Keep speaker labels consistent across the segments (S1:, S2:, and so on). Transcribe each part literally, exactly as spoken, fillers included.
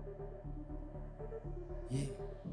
S1: Yeah.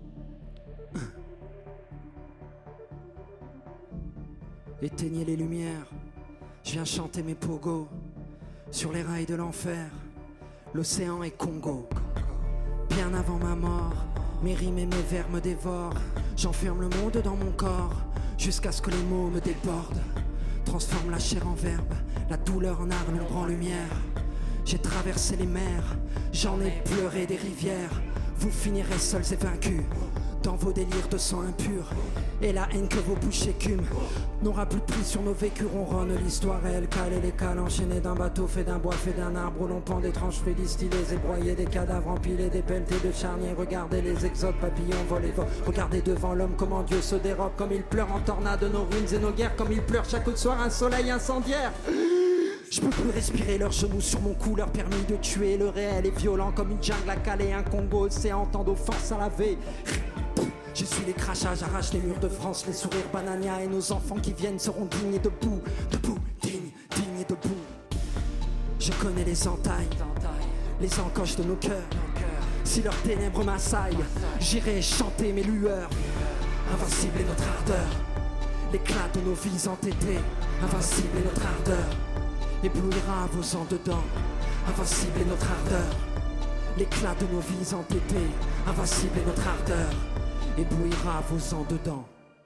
S1: Éteignez les lumières, je viens chanter mes pogos sur les rails de l'enfer. L'océan est Congo. Bien avant ma mort, mes rimes et mes vers me dévorent. J'enferme le monde dans mon corps jusqu'à ce que les mots me débordent. Transforme la chair en verbe, la douleur en art, l'ombre en lumière. J'ai traversé les mers, j'en ai pleuré des rivières. Vous finirez seuls et vaincus dans vos délires de sang impur. Et la haine que vos bouches écument n'aura plus de prix sur nos vécus. Ronronne l'histoire réelle, calée les cales enchaînées d'un bateau fait d'un bois, fait d'un arbre où l'on pend d'étranges fruits distillés et broyés, des cadavres empilés, des pelletés de charniers. Regardez les exodes, papillons volés. Regardez devant l'homme comment Dieu se dérobe, comme il pleure en tornade nos ruines et nos guerres, comme il pleure chaque soir un soleil incendiaire. Je peux plus respirer leurs genoux sur mon cou, leur permis de tuer. Le réel est violent comme une jungle à caler, un Congo océan, tant d'offenses à laver. Je suis les crachats, j'arrache les murs de France, les sourires banania, et nos enfants qui viennent seront dignes et debout, debout, dignes, dignes et debout. Je connais les entailles, les encoches de nos cœurs. Si leurs ténèbres m'assaillent, j'irai chanter mes lueurs. Invincible est notre ardeur, l'éclat de nos vies entêtées. Invincible est notre ardeur, éblouira vos ans dedans. Invincible est notre ardeur, l'éclat de nos vies entêtées. Invincible est notre ardeur, éblouira vos ans dedans.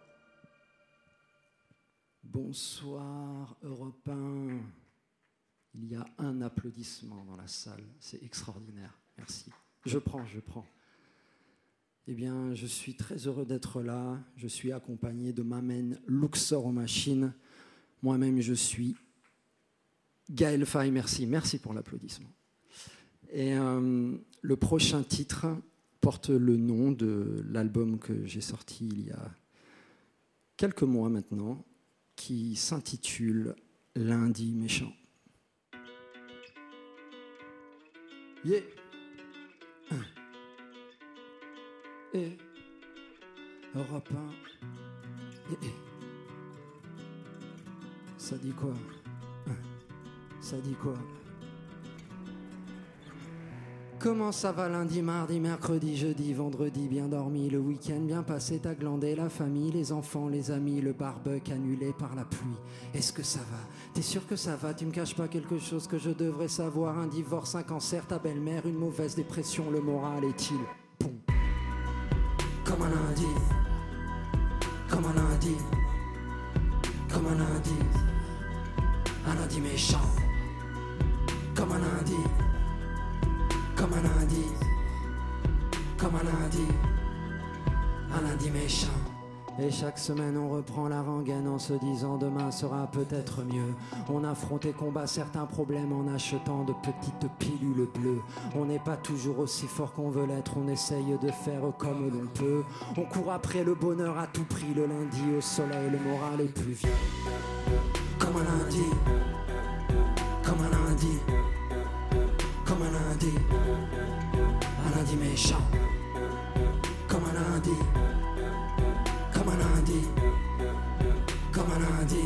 S1: Bonsoir Europe un. Il y a un applaudissement dans la salle, c'est extraordinaire, merci. Je prends, je prends. Eh bien, je suis très heureux d'être là. Je suis accompagné de Mamen Luxor aux machines. Moi-même, je suis Gaël Faye, merci, merci pour l'applaudissement. Et euh, le prochain titre porte le nom de l'album que j'ai sorti il y a quelques mois maintenant, qui s'intitule Lundi méchant. Yeah. Et Europe un. Et, et. Ça dit quoi? Ça dit quoi? Comment ça va lundi, mardi, mercredi, jeudi, vendredi, bien dormi, le week-end bien passé, t'as glandé, la famille, les enfants, les amis, le barbecue annulé par la pluie. Est-ce que ça va? T'es sûr que ça va? Tu me caches pas quelque chose que je devrais savoir? Un divorce, un cancer, ta belle-mère, une mauvaise dépression, le moral est-il bon? Comme un lundi, comme un lundi, comme un lundi, un lundi méchant, comme un lundi. Comme un lundi, comme un lundi, un lundi méchant. Et chaque semaine on reprend la rengaine en se disant demain sera peut-être mieux. On affronte et combat certains problèmes en achetant de petites pilules bleues. On n'est pas toujours aussi fort qu'on veut l'être, on essaye de faire comme l'on peut. On court après le bonheur à tout prix, le lundi au soleil, le moral est plus vieux. Comme un lundi, comme un lundi, comme un lundi, un lundi méchant. Comme un lundi, comme un lundi, comme un lundi,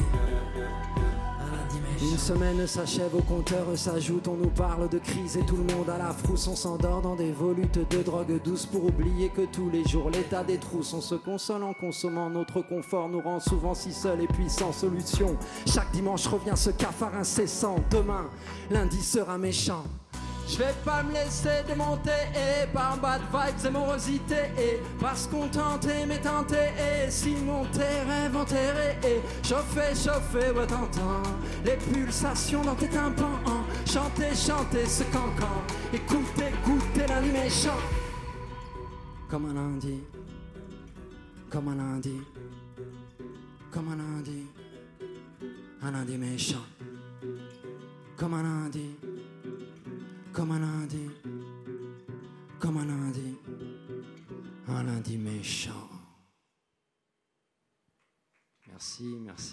S1: un lundi méchant. Une semaine s'achève, au compteur s'ajoute, on nous parle de crise et tout le monde à la frousse. On s'endort dans des volutes de drogue douce pour oublier que tous les jours l'état des trousses. On se console en consommant, notre confort nous rend souvent si seuls et puis sans solution. Chaque dimanche revient ce cafard incessant, demain, lundi sera méchant. Je vais pas me laisser démonter et par bad vibes et morosité et parce qu'on tentait mais tenté et si mon rêve enterré et chauffer, chauffer, ouais t'entends les pulsations dans tes tympans, hein. Chanter, chanter ce cancan, écoutez, écoutez lundi méchant. Comme un lundi, comme un lundi, comme un lundi, un lundi méchant. Comme un lundi, comme un lundi, comme un lundi, un lundi méchant. Merci, merci.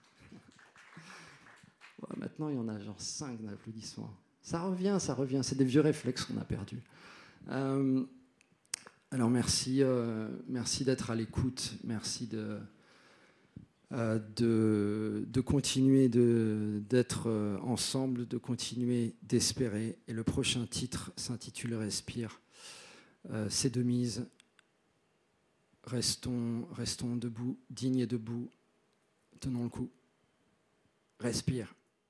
S1: Ouais, maintenant, il y en a genre cinq d'applaudissements. Ça revient, ça revient. C'est des vieux réflexes qu'on a perdus. Euh, alors, merci, euh, merci d'être à l'écoute. Merci de... Euh, de, de continuer de, d'être euh, ensemble, de continuer d'espérer. Et le prochain titre s'intitule Respire. euh, c'est de mise. Restons, restons debout, dignes et debout. Tenons le coup. Respire.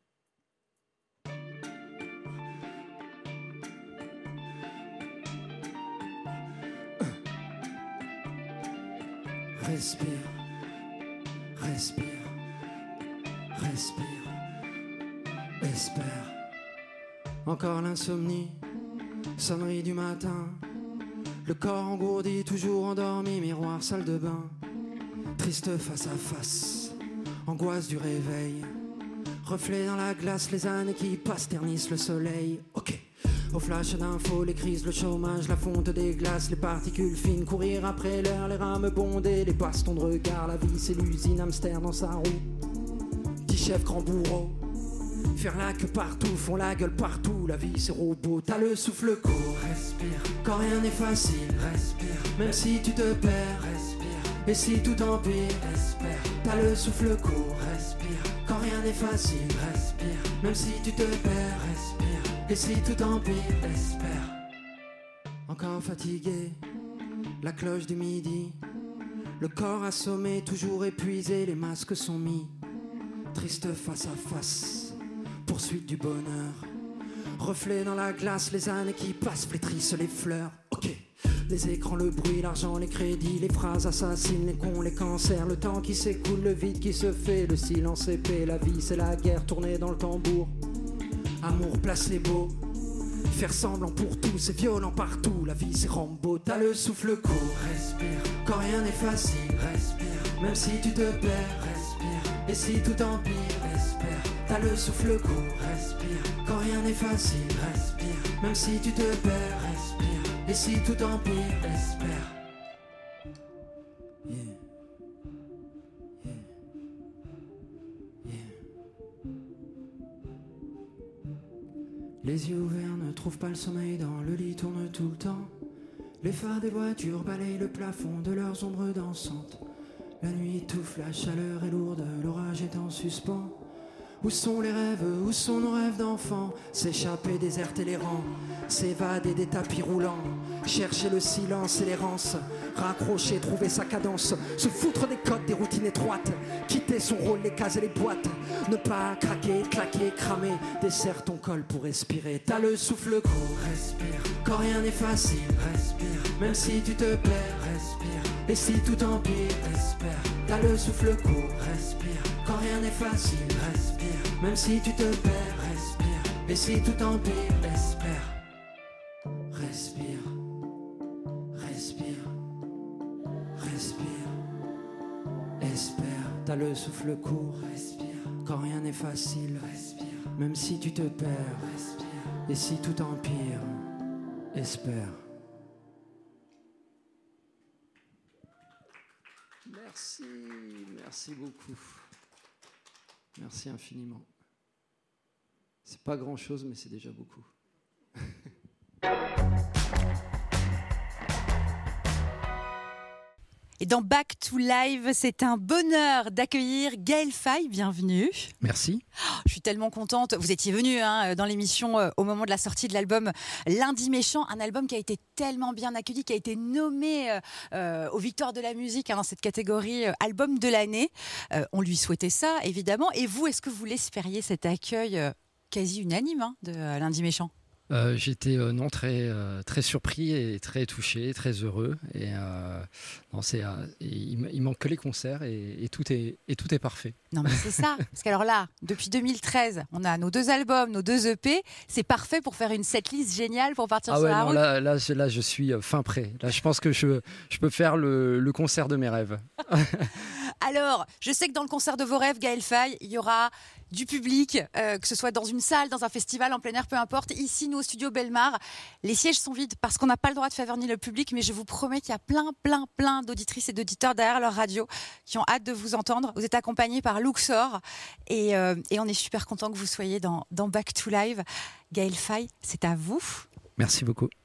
S1: Respire, respire, respire, espère. Encore l'insomnie, sonnerie du matin. Le corps engourdi, toujours endormi, miroir, salle de bain. Triste face à face, angoisse du réveil. Reflet dans la glace, les années qui passent ternissent le soleil. Ok. Au flash d'infos, les crises, le chômage, la fonte des glaces, les particules fines, courir après l'heure, les rames bondées, les bastons de regard, la vie c'est l'usine, hamster dans sa roue. Petit chef, grand bourreau, faire la queue partout, font la gueule partout, la vie c'est robot, t'as le souffle court, respire, quand rien n'est facile, respire, même si tu te perds, respire, et si tout empire, espère, t'as le souffle court, respire, quand rien n'est facile, respire, même si tu te perds, respire. Et si tout empire, espère. Encore fatigué, la cloche du midi. Le corps assommé, toujours épuisé, les masques sont mis. Triste face à face, poursuite du bonheur. Reflet dans la glace, les années qui passent flétrissent les fleurs. Ok. Les écrans, le bruit, l'argent, les crédits, les phrases assassines, les cons, les cancers, le temps qui s'écoule, le vide qui se fait, le silence épais, la vie c'est la guerre tournée dans le tambour. Amour placebo, faire semblant pour tout, c'est violent partout, la vie c'est Rambo, t'as le souffle court, respire, quand rien n'est facile, respire, même si tu te perds, respire, et si tout empire, espère, t'as le souffle court, respire, quand rien n'est facile, respire, même si tu te perds, respire, et si tout empire, espère. Yeah. Les yeux ouverts ne trouvent pas le sommeil, dans le lit tourne tout le temps. Les phares des voitures balayent le plafond de leurs ombres dansantes. La nuit étouffe, la chaleur est lourde, l'orage est en suspens. Où sont les rêves, où sont nos rêves d'enfants? S'échapper, déserter les rangs, s'évader des tapis roulants. Chercher le silence et l'errance, raccrocher, trouver sa cadence. Se foutre des codes, des routines étroites. Quitter son rôle, les cases et les boîtes. Ne pas craquer, claquer, cramer. Desserre ton col pour respirer. T'as le souffle court, respire. Quand rien n'est facile, respire. Même si tu te perds, respire. Et si tout empire, espère. T'as le souffle court, respire. Quand rien n'est facile, respire. Même si tu te perds, respire. Et si tout empire, espère. Respire. Respire. Respire. Espère. T'as le souffle court, respire. Quand rien n'est facile, respire. Même si tu te perds, respire. Et si tout empire, espère. Merci, merci beaucoup. Merci infiniment. C'est pas grand-chose, mais c'est déjà beaucoup.
S2: Et dans Back to Live, c'est un bonheur d'accueillir Gaël Faye. Bienvenue.
S1: Merci.
S2: Oh, je suis tellement contente. Vous étiez venu hein, dans l'émission euh, au moment de la sortie de l'album Lundi Méchant, un album qui a été tellement bien accueilli, qui a été nommé euh, euh, aux Victoires de la musique hein, dans cette catégorie euh, album de l'année. Euh, on lui souhaitait ça, évidemment. Et vous, est-ce que vous l'espériez cet accueil euh, quasi unanime hein, de euh, Lundi Méchant?
S3: Euh, j'étais euh, non très euh, très surpris et très touché, très heureux. Et euh, non, c'est, euh, et il, il manque que les concerts et, et tout est et tout est parfait.
S2: Non mais c'est ça. Parce qu'alors là, depuis deux mille treize, on a nos deux albums, nos deux E P. C'est parfait pour faire une setlist géniale pour partir
S3: ah
S2: sur
S3: ouais,
S2: la
S3: non,
S2: route.
S3: Là, là, je, là, je suis fin prêt. Là, je pense que je je peux faire le, le concert de mes rêves.
S2: Alors, je sais que dans le concert de vos rêves, Gaël Faye, il y aura du public, euh, que ce soit dans une salle, dans un festival, en plein air, peu importe. Ici, nous, au studio Belmar, les sièges sont vides parce qu'on n'a pas le droit de faire venir le public, mais je vous promets qu'il y a plein, plein, plein d'auditrices et d'auditeurs derrière leur radio qui ont hâte de vous entendre. Vous êtes accompagnés par Luxor et, euh, et on est super content que vous soyez dans, dans Back to Live. Gaël Faye, c'est à vous.
S3: Merci beaucoup.